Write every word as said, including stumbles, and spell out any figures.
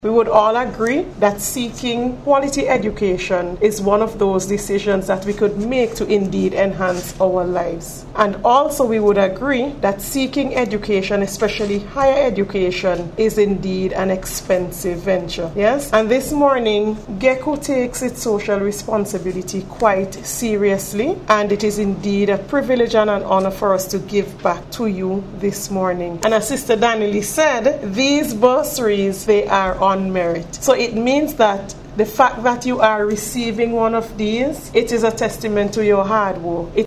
We would all agree that seeking quality education is one of those decisions that we could make to indeed enhance our lives. And also we would agree that seeking education, especially higher education, is indeed an expensive venture. Yes? And this morning, GECO takes its social responsibility quite seriously, and it is indeed a privilege and an honor for us to give back to you this morning. And as Sister Danielle said, these bursaries, they are on merit. So it means that the fact that you are receiving one of these, it is a testament to your hard work. It